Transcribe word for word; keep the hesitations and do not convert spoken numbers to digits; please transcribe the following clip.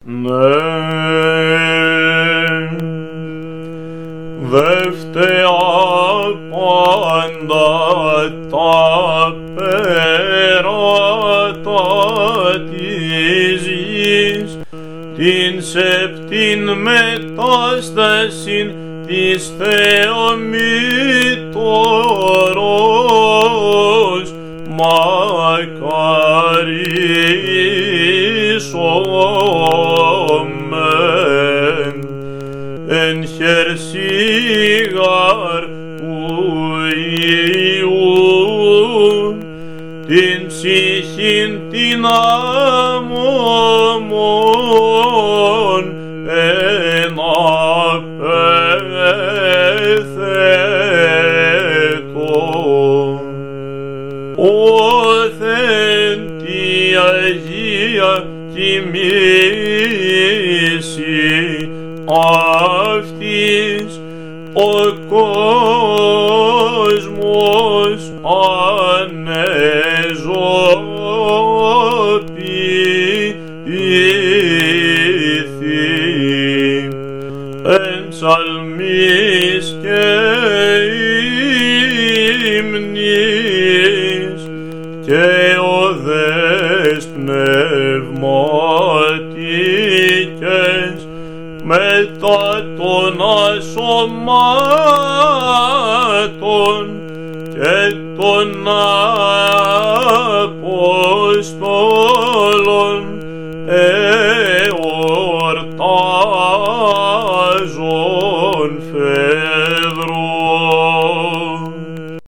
Ναι, δε φταία πάντα τα πέρατα της γης, την σεπτήν μετάστασιν της Θεομήτωρος, μακαρίσομεν εν χερσίγαρ του Υιού την ψυχήν την αμόμον εν απέθετο. Όθεν τη Αγία κοιμήσει αυτής ο κόσμος ανεζωποιηθεί εν ψαλμής και ύμνης και οδές πνευματικές μετά των ασωμάτων και των Αποστόλων